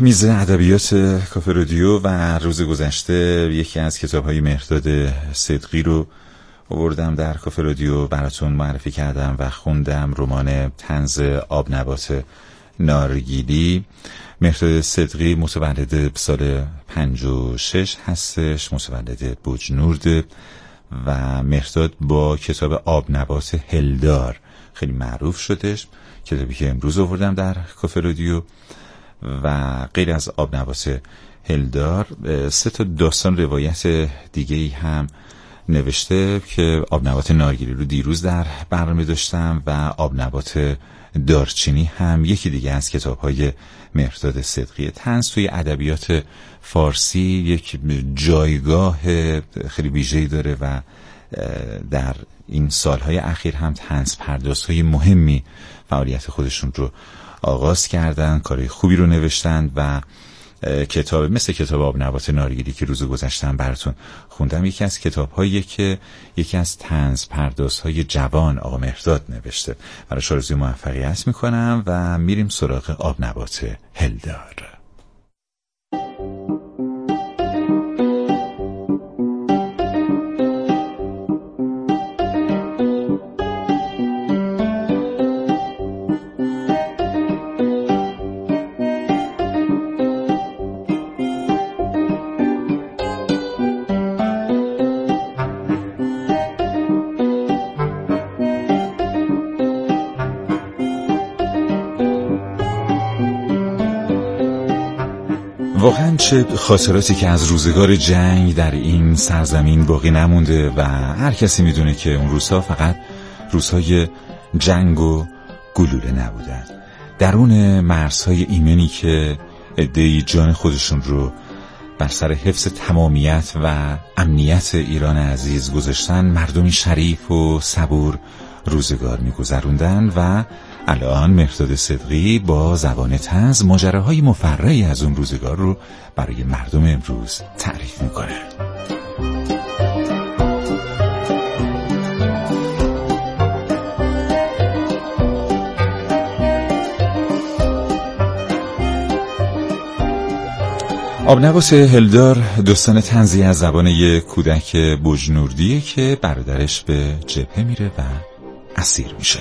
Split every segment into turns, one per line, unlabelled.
میز ادبیات کافه رادیو و روز گذشته یکی از کتاب‌های مهرداد صدقی رو آوردم در کافه رادیو براتون معرفی کردم و خوندم. رمان طنز آبنبات نارگیلی. مهرداد صدقی متولد سال 56 هستش، متولد بوجنورد و مهرداد با کتاب آبنبات هلدار خیلی معروف شدش، کتابی که امروز آوردم در کافه رادیو. و غیر از آبنبات هلدار 3 تا داستان روایت دیگه‌ای هم نوشته که آبنبات نارگیلی رو دیروز در برنامه داشتم و آبنبات دارچینی هم یکی دیگه از کتاب‌های مهرداد صدقی. طنز توی ادبیات فارسی یک جایگاه خیلی ویژه‌ای داره و در این سالهای اخیر هم طنز پردازهای مهمی فعالیت خودشون رو آغاز کردن، کارهای خوبی رو نوشتن و کتاب مثل کتاب آبنبات نارگیلی که روز گذشتم براتون خوندم یکی از کتاب‌هایی که یکی از طنز پردازهای جوان آقا مهرداد نوشته. براش آرزوی موفقیت میکنم و میریم سراغ آبنبات هلدار. واقعا چه خاطراتی که از روزگار جنگ در این سرزمین باقی نمونده و هر کسی میدونه که اون روزها فقط روزهای جنگ و گلوله نبودن. درون مرزهای ایمنی که عده‌ای جان خودشون رو بر سر حفظ تمامیت و امنیت ایران عزیز گذاشتن، مردمی شریف و صبور روزگار میگذروندن و الان مهرداد صدقی با زبان طنز ماجراهای مفرحی از اون روزگار رو برای مردم امروز تعریف میکنه. آبنبات هلدار داستان طنزی از زبان یک کودک بوجنوردیه که برادرش به جبهه میره و اسیر میشه.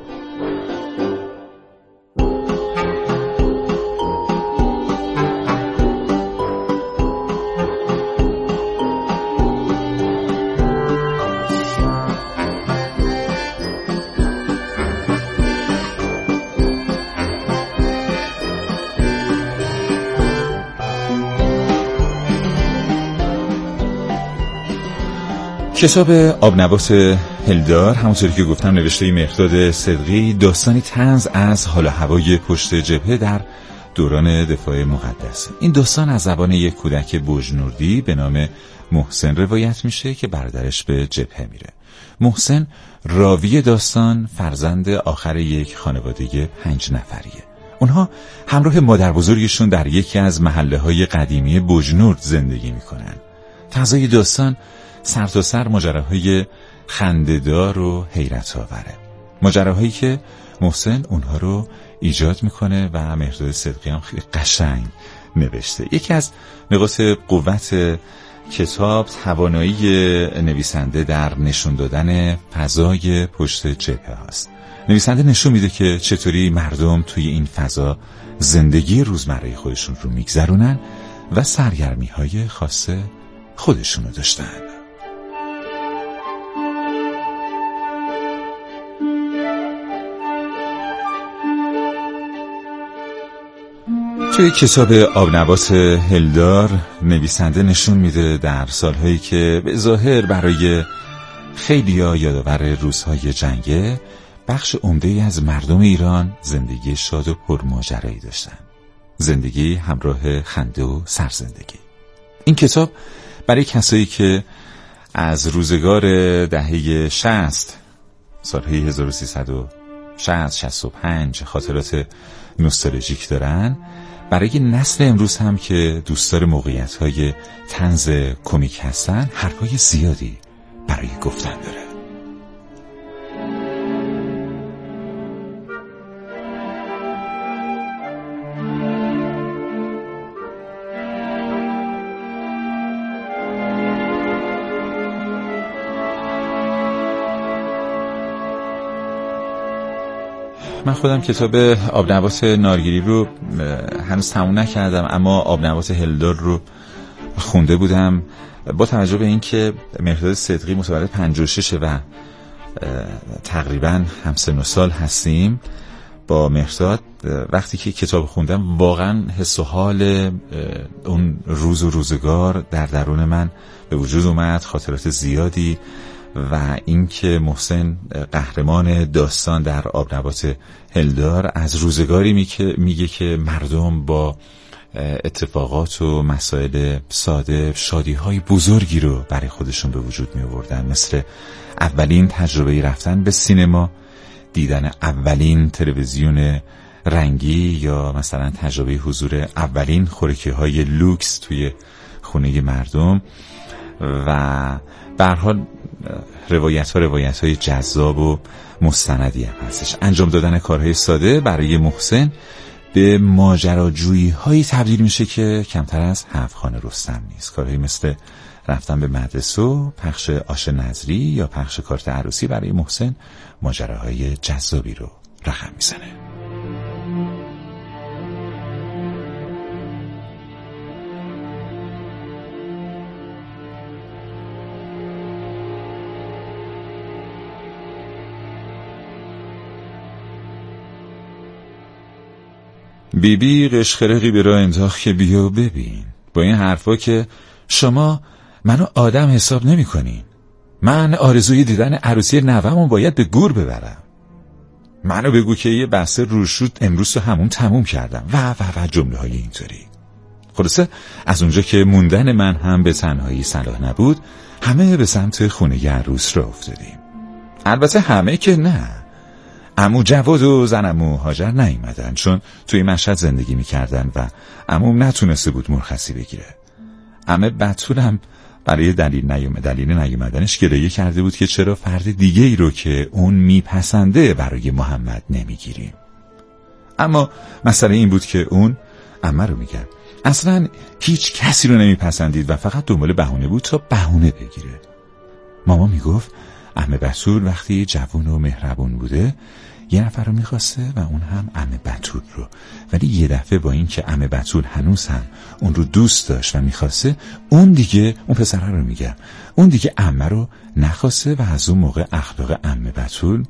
کتاب آبنبات هلدار همونطوری که گفتم نوشته مهرداد صدقی، داستانی طنز از حال و هوای پشت جبهه در دوران دفاع مقدس. این داستان از زبان یک کودک بوجنوردی به نام محسن روایت میشه که برادرش به جبهه میره. محسن راوی داستان فرزند آخر یک خانواده 5 نفریه. اونها همراه مادر بزرگشون در یکی از محله های قدیمی بوجنورد زندگی میکنن. فضای داستان سرتاسر ماجراهای خنده‌دار و حیرت آوره، ماجراهایی که محسن اونها رو ایجاد میکنه و مهرداد صدقی هم خیلی قشنگ نوشته. یکی از نقاط قوت کتاب توانایی نویسنده در نشون دادن فضای پشت جبهه هست. نویسنده نشون میده که چطوری مردم توی این فضا زندگی روزمره خودشون رو میگذرونن و سرگرمی‌های خاص خودشونو داشتن. توی کتاب آبنبات هلدار نویسنده نشون میده در سالهایی که به ظاهر برای خیلیا یادآور روزهای جنگه، بخش عمده‌ای از مردم ایران زندگی شاد و پرماجرایی داشتن، زندگی همراه خنده و سرزندگی. این کتاب برای کسایی که از روزگار دهه 60 سالهای 1360-65 خاطرات نوستالژیک دارن، برای نسل امروز هم که دوستدار موقعیت‌های طنز کمیک هستن حرفای زیادی برای گفتن داره. من خودم کتاب آبنبات نارگیری رو هنوز تموم نکردم، اما آبنبات هلدار رو خونده بودم. با توجه به اینکه مهرداد صدقی متولد 56 و تقریبا همسن و سال هستیم با مهرداد، وقتی که کتاب خوندم واقعا حس و حال اون روز و روزگار در درون من به وجود اومد، خاطرات زیادی، و اینکه محسن قهرمان داستان در آبنبات هلدار از روزگاری میگه که مردم با اتفاقات و مسائل ساده شادی‌های بزرگی رو برای خودشون به وجود می آوردن، مثل اولین تجربه رفتن به سینما، دیدن اولین تلویزیون رنگی، یا مثلا تجربه حضور اولین خوراکی‌های لوکس توی خونه مردم. و به هر حال روایت‌های جذاب و مستندی هم هستش. انجام دادن کارهای ساده برای محسن به ماجراجویی‌هایی تبدیل میشه که کمتر از 7 خانه رستم نیست. کارهایی مثل رفتن به مدرسه و پخش آش نظری یا پخش کارت عروسی برای محسن ماجراهای جذابی رو رقم میزنه. بیبی قشقرقی به راه انداخت که بیا ببین، با این حرفا که شما منو آدم حساب نمی کنین. من آرزوی دیدن عروسی نوه‌مو باید به گور ببرم. منو بگو که یه بحث روشود امروز تو همون تموم کردم و جمله های اینطوری. خلاصه از اونجا که موندن من هم به تنهایی صلاح نبود، همه به سمت خونه عروس را افتادیم. البته همه که نه، عمو جواد و زن عمو هاجر نیومدن، چون توی مشهد زندگی میکردن و عموم نتونسته بود مرخصی بگیره. عمه بتول هم برای دلیل نیومدنش گریه کرده بود که چرا فرد دیگه ای رو که اون میپسنده برای محمد نمیگیریم. اما مسئله این بود که اون، عمه رو میگن، اصلا هیچ کسی رو نمیپسندید و فقط دنبال بهونه بود تا بهونه بگیره. ماما میگفت عمه بتول وقتی جوون و مهربون بوده یه نفر رو میخواسته و اون هم عمه بتول رو، ولی یه دفعه با این که عمه بتول هنوز هم اون رو دوست داشت و میخواسته، اون پسره رو میگم، اون دیگه عمه رو نخواسته و از اون موقع اخلاق عمه بتول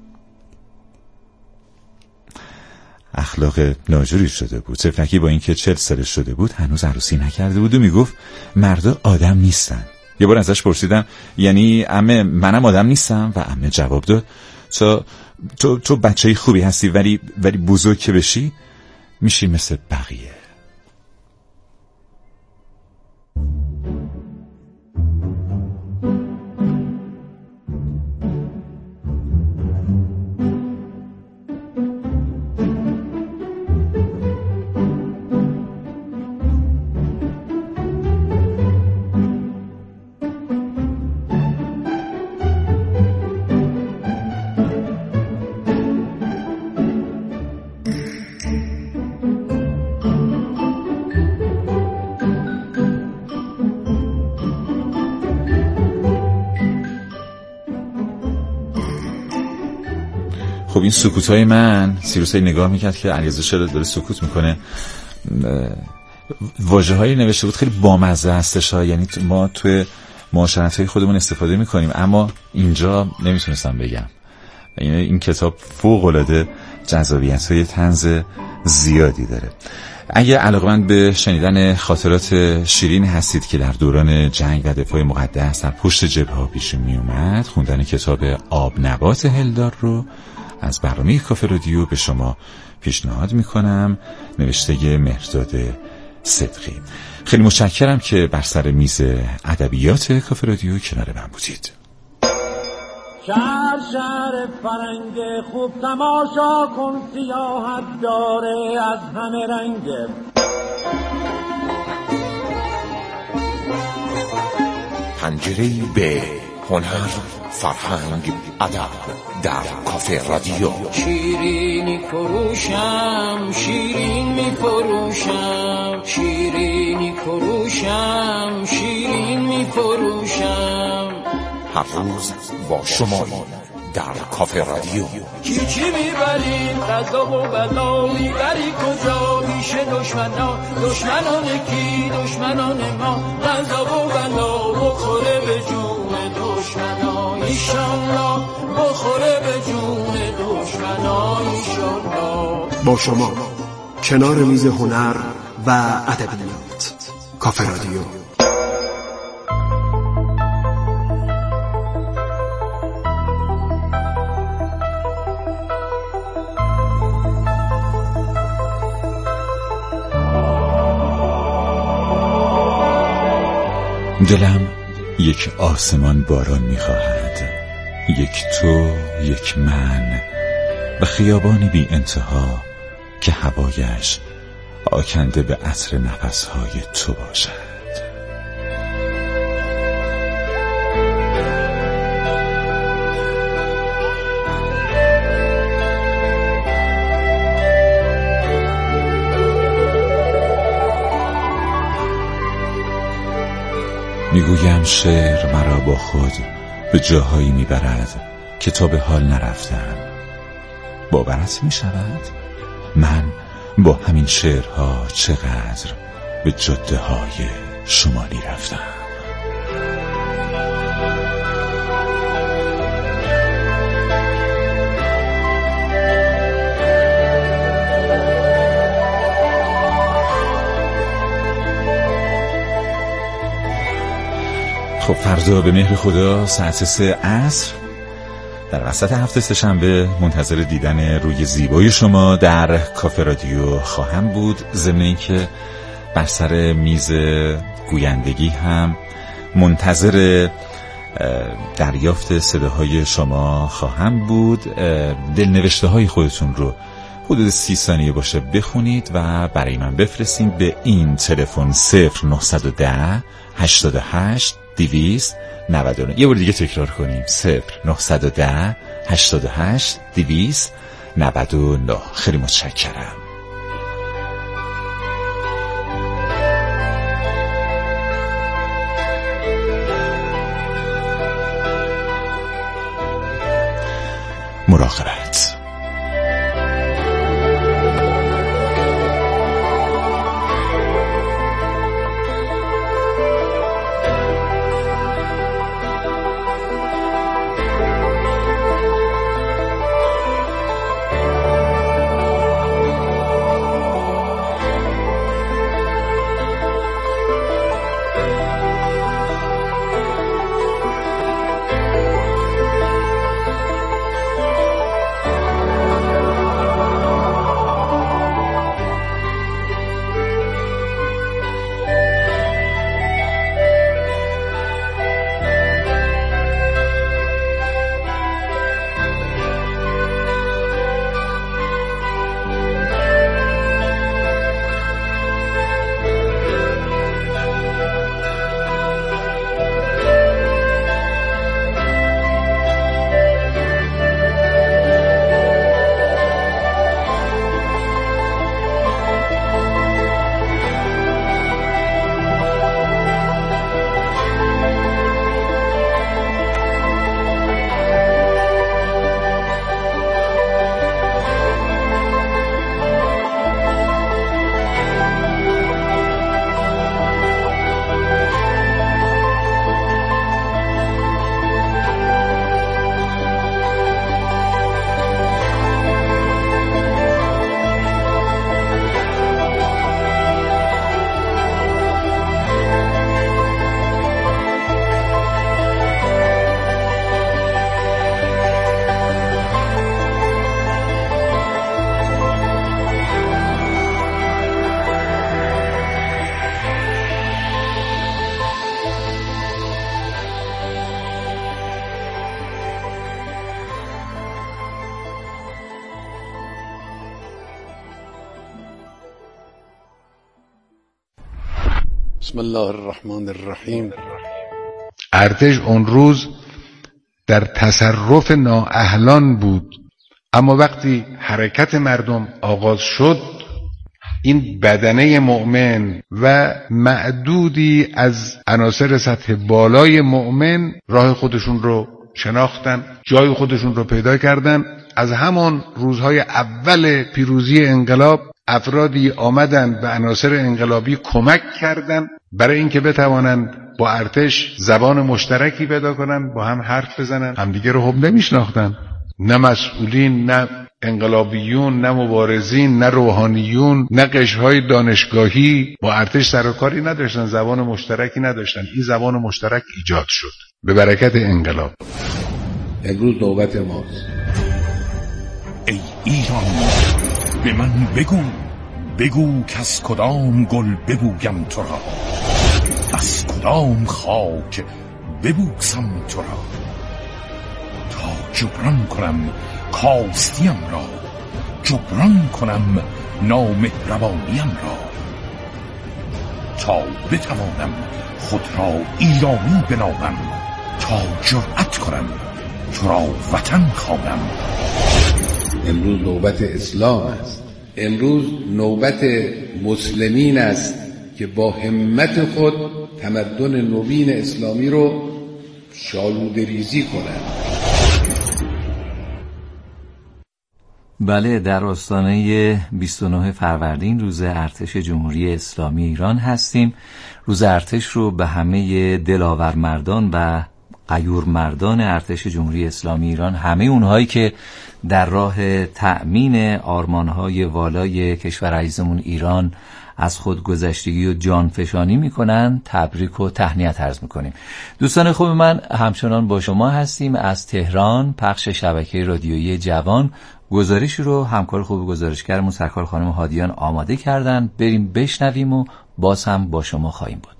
اخلاق ناجوری شده بود. طفلکی با این که 40 سالش شده بود هنوز عروسی نکرده بود و میگفت مردا آدم نیستن. یه بار ازش پرسیدم یعنی عمه منم آدم نیستم؟ و عمه جواب داد تو بچه‌ی خوبی هستی ولی بزرگ که بشی میشی مثل بقیه. خب این سکوت‌های من، سیروسای نگاه میکرد که علیرضا چرا داره سکوت میکنه. واژه‌هایی نوشته بود خیلی بامزه هستش ها، یعنی ما توی معاشرت‌های خودمون استفاده میکنیم اما اینجا نمیتونستم بگم. یعنی این کتاب فوق‌العاده جذابیت‌های طنز زیادی داره. اگه علاقه‌مند به شنیدن خاطرات شیرین هستید که در دوران جنگ و دفاع مقدس در پشت جبهه‌ها پیش میومد، خوندن کتاب آبنبات هلدار رو از برنامه کافه رادیو به شما پیشنهاد میکنم، نوشته مهرداد صدقی. خیلی متشکرم که بر سر میز ادبیات کافه رادیو کنار من بودید.
شهر فرنگ خوب تماشا کن، سیاحت داره از همه رنگ.
پنجره‌ای به هنر، فرهنگ، ادب در کافه رادیو.
شیرینی فروشم، شیرین می فروشم، شیرینی فروشم، شیرین می فروشم.
هر روز با شما در کافه رادیو.
چی میبری غذا و بلا میبری کجا پیش دشمنان کی دشمنان ما غذا و بلا بخوره به جون دشمنان ایشالله بخوره به جون دشمنان ایشالله.
با شما کنار میز هنر و ادبیات کافه رادیو.
دلم یک آسمان باران می‌خواهد، یک تو، یک من و خیابانی بی انتها که هوایش آکنده به عطر نفس‌های تو باشد. میگویم شعر مرا با خود به جاهایی میبرد که تا به حال نرفتم. باورت میشود؟ من با همین شعرها چقدر به جاده های شمالی رفتم. خب فردا به مهر خدا ساعت 3 عصر در وسط هفته سه‌شنبه منتظر دیدن روی زیبای شما در کافه رادیو خواهم بود. ضمن اینکه بر سر میز گویندگی هم منتظر دریافت صداهای شما خواهم بود. دلنوشته های خودتون رو حدود 30 ثانیه باشه بخونید و برای من بفرستین به این تلفن 0910 88 299. یه بار دیگه تکرار کنیم 0910 88 299. خیلی متشکرم. مراقبت.
بسم الله الرحمن الرحیم.
ارتش اون روز در تصرف نااهلان بود، اما وقتی حرکت مردم آغاز شد این بدنه مؤمن و معدودی از عناصر سطح بالای مؤمن راه خودشون رو شناختن، جای خودشون رو پیدا کردن. از همان روزهای اول پیروزی انقلاب افرادی آمدن به عناصر انقلابی کمک کردن برای اینکه بتوانند با ارتش زبان مشترکی پیدا کنن، با هم حرف بزنن. همدیگه رو هم نمیشناختن، نه مسئولین، نه انقلابیون، نه مبارزین، نه روحانیون، نه قشرهای دانشگاهی با ارتش سر و کاری نداشتن، زبان مشترکی نداشتن. این زبان مشترک ایجاد شد به برکت انقلاب.
امروز نوبت ماست.
ای ایران به من بگو که از کدام گل ببویم تو را، از کدام خاک ببوسم تو را، تا جبران کنم کاستیم را، جبران کنم نامهربانیم را، تا بتوانم خود را ایرانی بنامم، تا جرأت کنم تو را وطن خوانم.
امروز نوبت اسلام است. امروز نوبت مسلمین است که با همت خود تمدن نوین اسلامی رو شالوده ریزی کنند.
بله، در آستانه 29 فروردین روز ارتش جمهوری اسلامی ایران هستیم. روز ارتش رو به همه دلاور مردان و غیور مردان ارتش جمهوری اسلامی ایران، همه اونهایی که در راه تأمین آرمانهای والای کشور عزیزمون ایران از خودگذشتگی و جانفشانی میکنن، تبریک و تهنیت عرض میکنیم. دوستان خوب من، همچنان با شما هستیم از تهران، پخش شبکه رادیویی جوان. گزارشی رو همکار خوب گزارشگرمون سرکار خانم هادیان آماده کردن، بریم بشنویم و باز هم با شما خواهیم بود.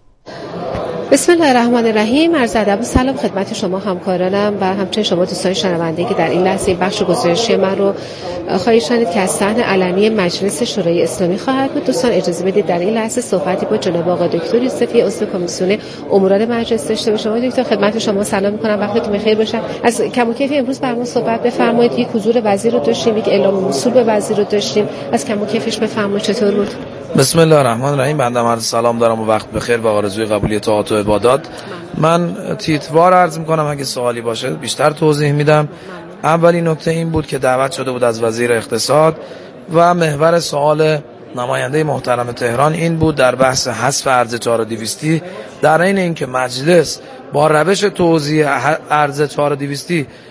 بسم الله الرحمن الرحیم. عرض ادب و سلام خدمت شما همکارانم و همچنین شما دوستان شنونده که در این لحظه این بخش گزارشی من رو خواهید شنید که از صحن علنی مجلس شورای اسلامی خواهد بود. دوستان اجازه بدید در این لحظه صحبتی با جناب آقای دکتر یوسفی عضو کمیسیون امورات مجلس داشته باشم. آقای دکتر خدمت شما سلام می‌کنم، وقتتون بخیر باشه. از کم و کیفی امروز برامون صحبت بفرمایید. یک حضور وزیر رو داشتیم، یک اعلام وصول به وزیر رو داشتیم. از کم و کیفش بفرمایید چطور بود؟
بسم الله الرحمن الرحیم. بنده عرض سلام دارم و وقت بخیر و آرزوی قبولی طاعات و عبادات. من تیتوار عرض میکنم، اگه سوالی باشه بیشتر توضیح میدم. اولین نکته این بود که دعوت شده بود از وزیر اقتصاد و محور سوال نماینده محترم تهران این بود در بحث حذف ارز 4200 در عین اینکه مجلس با روش توزیع ارز 4200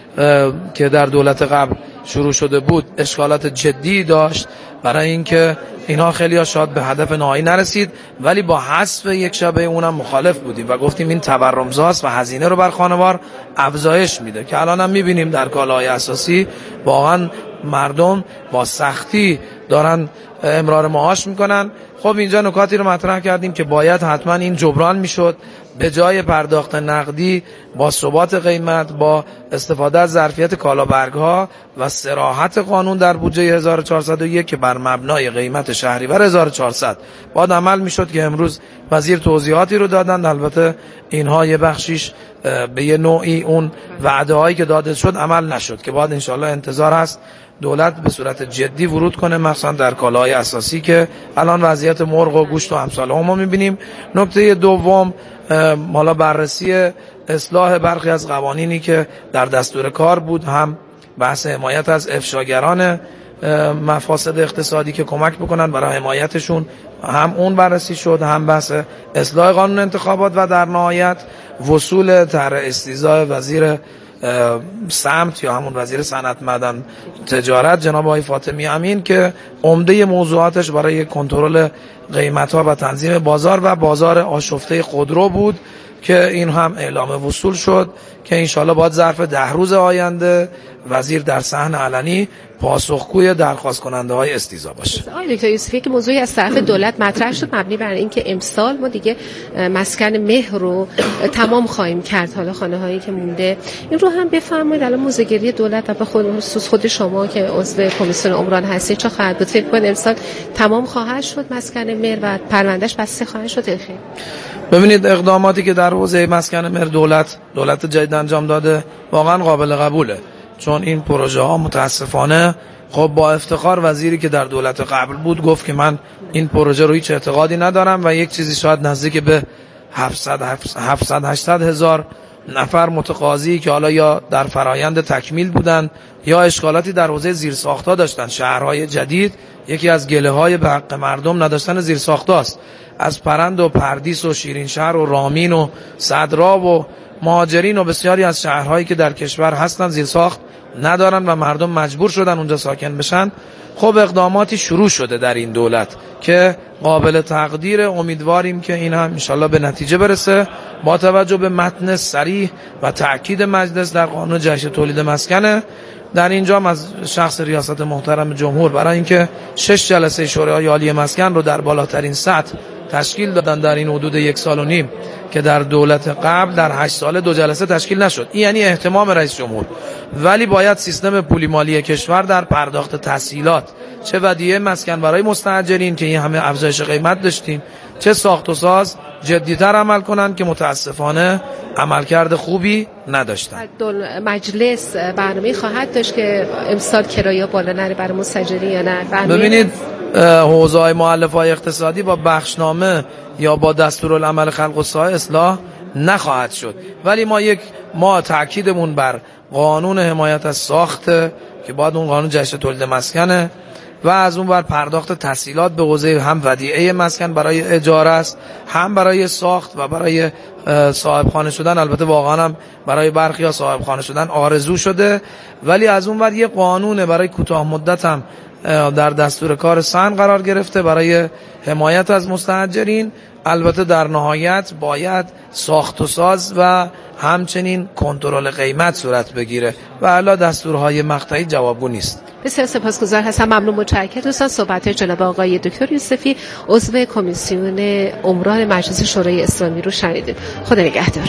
که در دولت قبل شروع شده بود اشکالات جدی داشت، برای اینکه اینها خیلی ها شاید به هدف نهایی نرسید، ولی با حذف یک شبه اونم مخالف بودیم و گفتیم این تورمزاست و هزینه رو بر خانوار افزایش میده، که الان هم میبینیم در کالاهای اساسی واقعا مردم با سختی دارن امرار معاش میکنن. خب اینجا نکاتی رو مطرح کردیم که باید حتما این جبران میشد، به جای پرداخت نقدی با ثبات قیمت، با استفاده از ظرفیت کالابرگ‌ها و صراحت قانون در بودجه 1401 که بر مبنای قیمت شهریور 1400 باید عمل میشد، که امروز وزیر توضیحاتی رو دادن. البته اینها یه بخشیش به یه نوعی اون وعده هایی که داده شد عمل نشد، که باید انشالله انتظار هست دولت به صورت جدی ورود کنه، مثلا در کالاهای اساسی که الان وضعیت مرغ و گوشت و امثال هم میبینیم. نکته دوم، حالا بررسی اصلاح برخی از قوانینی که در دستور کار بود، هم بحث حمایت از افشاگران مفاسد اقتصادی که کمک بکنن برای حمایتشون، هم اون بررسی شد، هم بحث اصلاح قانون انتخابات و در نهایت وصول طرح استیضاح وزیر سمت یا همون وزیر صنعت معدن تجارت جناب آقای فاطمی امین، که عمده موضوعاتش برای کنترل قیمت‌ها و تنظیم بازار و بازار آشفته خودرو بود، که این هم اعلام وصول شد که انشالله باید ظرف 10 روز آینده وزیر در صحن علنی پاسخگوی درخواست کننده های استیضاح باشه.
آقای دکتر یوسفی که موضوعی از طرف دولت مطرح شد مبنی بر اینکه امسال ما دیگه مسکن مهر رو تمام خواهیم کرد، حالا خانه هایی که مونده این رو هم بفرمایید. الان موزگری دولت و به خود شما که عضو کمیسیون عمران هستید چه خواهد بود؟ فکر کنید امسال تمام خواهد شد مسکن مهر و پروندهش بسته خواهد شد؟ خیر،
ببینید اقداماتی که در حوزه مسکن مهر دولت جدید انجام داده واقعا قابل قبوله، چون این پروژه ها متاسفانه خب با افتخار وزیری که در دولت قبل بود گفت که من این پروژه رو هیچ اعتقادی ندارم و یک چیزی شاید نزدیک به 700-800 هزار نفر متقاضی که حالا یا در فرایند تکمیل بودند یا اشکالاتی در حوزه زیرساخت‌ها داشتن. شهرهای جدید یکی از گله‌های به حق مردم نداشتن زیرساخت‌هاست. از پرند و پردیس و شیرینشهر و رامین و صدرا و مهاجرین و بسیاری از شهرهایی که در کشور هستن زیرساخت ندارن و مردم مجبور شدن اونجا ساکن بشن. خب اقداماتی شروع شده در این دولت که قابل تقدیر، امیدواریم که این هم انشالله به نتیجه برسه. با توجه به متن صریح و تأکید مجلس در قانون جهش تولید مسکنه، در اینجا از شخص ریاست محترم جمهور برای اینکه 6 جلسه شورای عالی مسکن رو در بالاترین سطح تشکیل دادن در این حدود 1.5 سال که در دولت قبل در 8 سال 2 جلسه تشکیل نشد. این یعنی اهتمام رئیس جمهور. ولی باید سیستم پولی مالی کشور در پرداخت تسهیلات، چه ودیعه مسکن برای مستاجرین که این همه افزایش قیمت داشتیم، چه ساخت و ساز جدی‌تر عمل کنن که متاسفانه عملکرد خوبی نداشتن.
مجلس برنامه خواهد داشت که امسال کرایه بالا نره برای مستاجرین یا نه؟
ببینید حوزه‌های مؤلفه‌های اقتصادی با بخشنامه یا با دستورالعمل خلق و ساحه اصلاح نخواهد شد، ولی ما تأکیدمون بر قانون حمایت از ساخت که باید اون قانون جهش تولید مسکنه و از اون بر پرداخت تسهیلات به حوزه هم ودیعه مسکن برای اجاره است، هم برای ساخت و برای صاحب خانه شدن. البته واقعا هم برای برخی ها صاحب خانه شدن آرزو شده، ولی از اون بر یه قانون برای کوتاه مدت هم در دستور کار سن قرار گرفته برای حمایت از مستاجرین. البته در نهایت باید ساخت و ساز و همچنین کنترل قیمت صورت بگیره و الا دستورهای مقطعی جوابگو نیست.
بسیار سپاسگزار هستم، ممنون، متشکرم. دوستان صحبت جناب آقای دکتر یوسفی عضو کمیسیون عمران مجلس شورای اسلامی رو شنیدید. خدا نگهدار.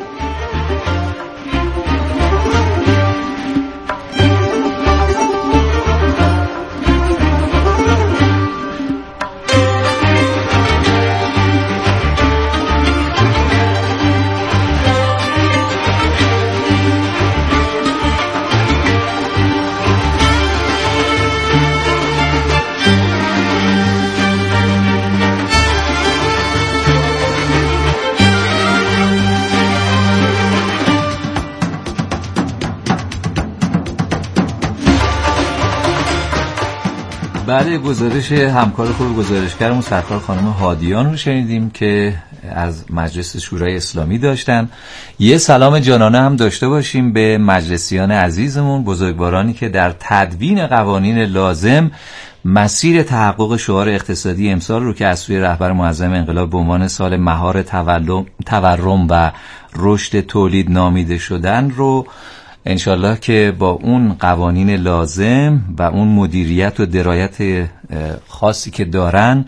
بعد گزارش همکار خوب گزارشگرمون سرکار خانم هادیان رو شنیدیم که از مجلس شورای اسلامی داشتن. یه سلام جانانه هم داشته باشیم به مجلسیان عزیزمون، بزرگوارانی که در تدوین قوانین لازم مسیر تحقق شعار اقتصادی امسال رو که از سوی رهبر معظم انقلاب به عنوان سال مهار تورم و رشد تولید نامیده شدن رو انشالله که با اون قوانین لازم و اون مدیریت و درایت خاصی که دارن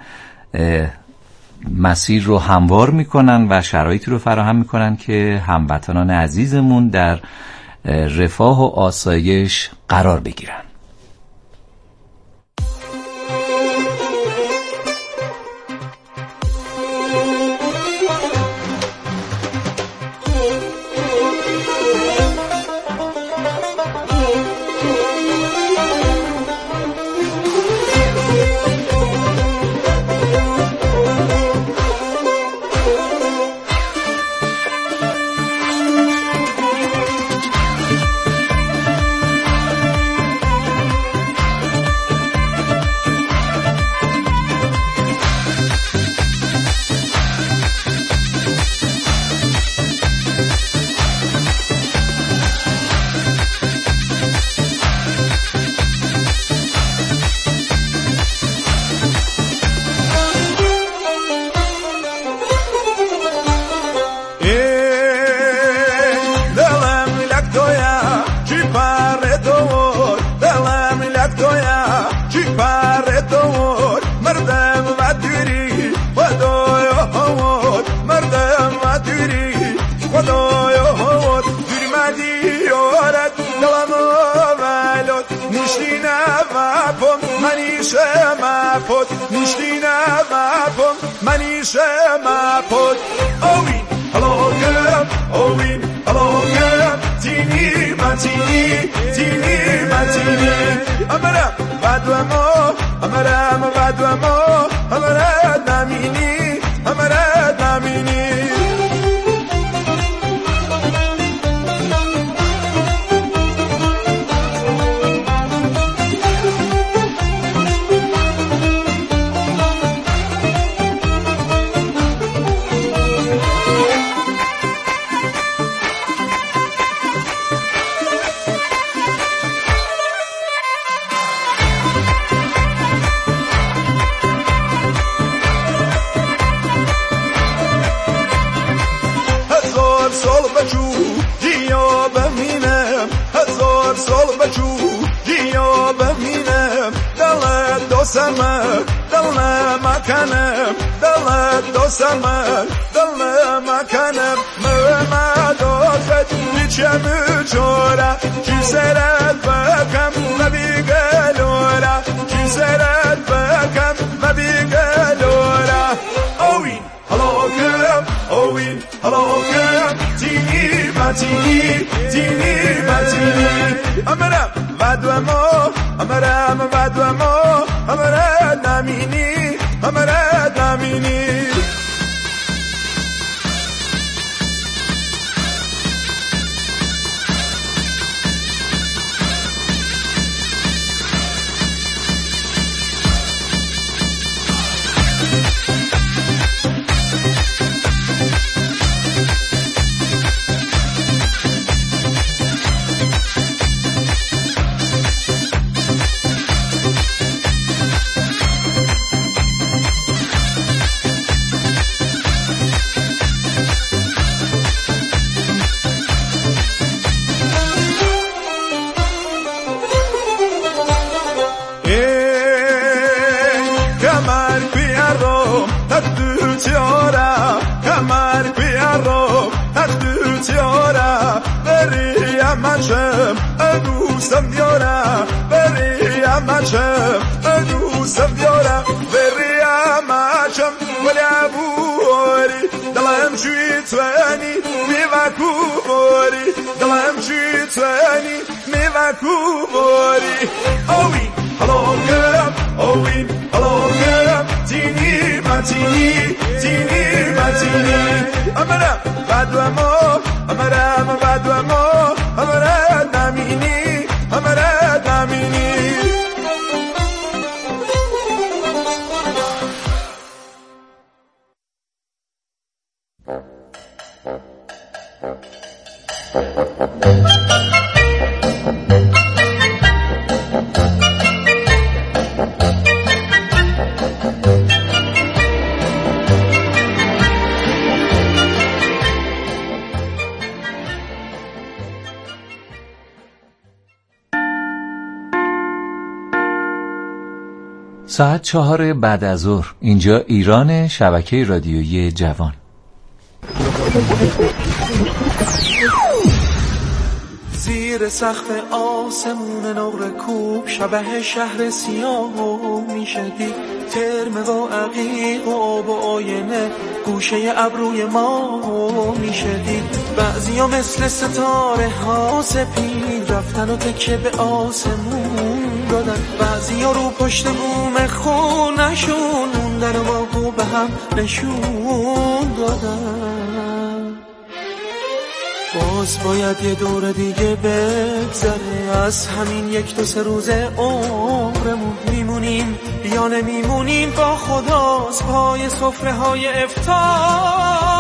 مسیر رو هموار میکنن و شرایطی رو فراهم میکنن که هموطنان عزیزمون در رفاه و آسایش قرار بگیرن.
مکنم دلت دوستمن دل مکنم محمد آخد بیچم چورا کی سرت بکم مبیگلورا کی سرت بکم مبیگلورا اوین هلاکم اوین هلاکم تینی متینی امرم ودو ما امرم ودو ما امرم نمینی امرم نمینی دوستم بیارم بریم مچم دوستم بیارم بریم مچم ولی ابوری دلم چوی توانی میوکو باری دلم چوی توانی میوکو باری اوین هلاکم اوین هلاکم تینی متینی امرم بدو ما امرم بدو ما امرم نمینی امرم نمینی
ساعت 4 بعد از ظهر اینجا ایران، شبکه رادیویی جوان.
زیر سقف آسمون نقره کوب شبه شهر سیاه میشدی ترم و عقیق و آب و آینه گوشه ابروی ما میشدی بعضیا مثل ستاره ها سپید رفتن و تکه به آسمون دادن بعضیا رو پشت بوم خونشون موندن و ما به هم نشون دادن باز باید یه دور دیگه بگذره از همین 1-2 روز عمرمون میمونیم یا نمیمونیم با خداست پای سفره های افطار